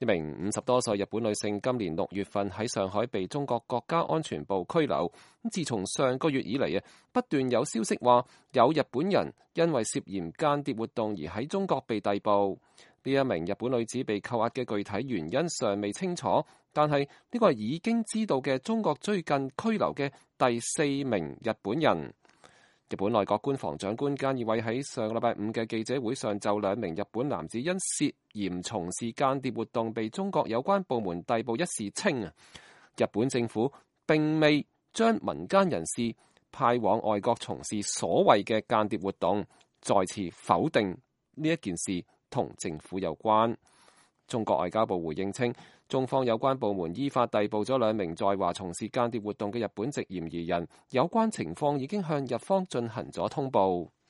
一名50多歲日本女性今年6月份喺上海被中國國家安全部拘留。自從上個月以嚟不斷有消息話有日本人因為涉嫌間諜活動而喺中國被逮捕。呢一名日本女子被扣押嘅具體原因尚未清楚，但係呢個係已經知道嘅中國最近拘留嘅第4名日本人。日本內閣官房長官菅義偉喺上個禮拜5嘅記者會上就2名日本男子因涉嫌從事間諜活動被中國有關部門逮捕一事稱，日本政府並未將民間人士派往外國從事所謂嘅間諜活動，再次否定呢一件事同政府有關。中國外交部回應稱，中方有關部門依法逮捕咗2名在華從事間諜活動嘅日本籍嫌疑人，有關情況已經向日方進行咗通報。